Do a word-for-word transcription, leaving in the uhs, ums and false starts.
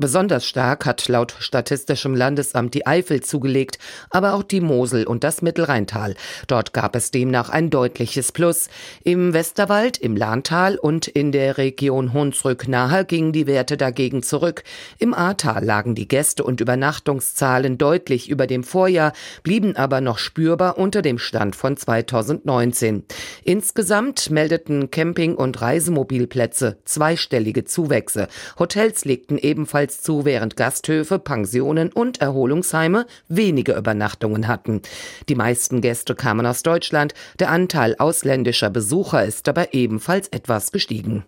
Besonders stark hat laut Statistischem Landesamt die Eifel zugelegt, aber auch die Mosel und das Mittelrheintal. Dort gab es demnach ein deutliches Plus. Im Westerwald, im Lahntal und in der Region Hunsrück-Nahe gingen die Werte dagegen zurück. Im Ahrtal lagen die Gäste- und Übernachtungszahlen deutlich über dem Vorjahr, blieben aber noch spürbar unter dem Stand von zweitausendneunzehn. Insgesamt meldeten Camping- und Reisemobilplätze zweistellige Zuwächse. Hotels legten ebenfalls zu, während Gasthöfe, Pensionen und Erholungsheime wenige Übernachtungen hatten. Die meisten Gäste kamen aus Deutschland, der Anteil ausländischer Besucher ist aber ebenfalls etwas gestiegen.